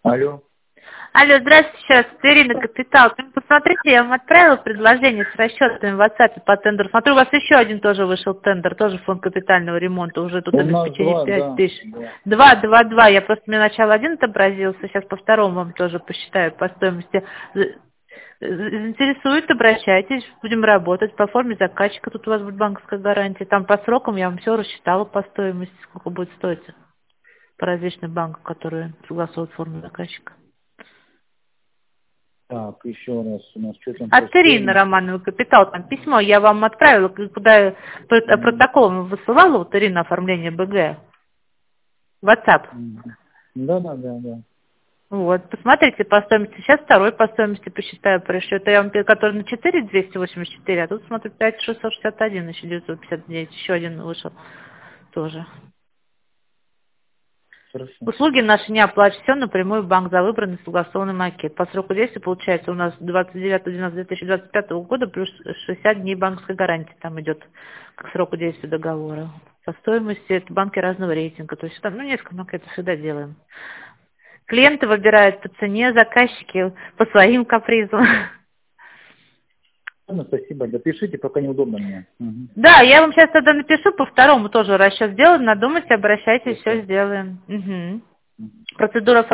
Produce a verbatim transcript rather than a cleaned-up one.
Алло. Алло, здравствуйте, сейчас Ирина Капитал. Посмотрите, я вам отправила предложение с расчетами в WhatsApp по тендеру. Смотрю, у вас еще один тоже вышел тендер, тоже фонд капитального ремонта, уже тут У нас обеспечение два, пять да. тысяч. Да. Два, два, два. Я просто мне начало один отобразился, сейчас по второму вам тоже посчитаю по стоимости. З- Заинтересует, обращайтесь, будем работать по форме заказчика, тут у вас будет банковская гарантия. Там по срокам я вам все рассчитала по стоимости, сколько будет стоить по различным банкам, которые согласуют форму заказчика. Так, еще раз у нас что там по От Ирины стоимости? Романовой Капитал, там письмо я вам отправила, куда я про- Мгм. протокол высылала, вот Ирина, оформление БГ, WhatsApp. Мгм. Да, да, да, да. Вот, посмотрите по стоимости. Сейчас второй по стоимости посчитаю пришлю. Это я вам, пи- который на четыре двести восемьдесят четыре, а тут, смотрю, пять шестьсот шестьдесят один, еще девятьсот пятьдесят девять, еще один вышел тоже. Хорошо. Услуги наши не оплачиваются, все напрямую в банк за выбранный согласованный макет. По сроку действия получается у нас двадцать девятое двенадцатое две тысячи двадцать пятого года плюс шестьдесят дней банковской гарантии там идет к сроку действия договора. По стоимости это банки разного рейтинга, то есть там, ну, несколько макетов всегда делаем. Клиенты выбирают по цене, заказчики по своим капризам. Ладно, спасибо. Допишите, пока неудобно мне. Мгм. Да, я вам сейчас тогда напишу, по второму тоже расчет сделаем, надумайте, обращайтесь, все Хорошо. сделаем. Мгм. Мгм. Процедура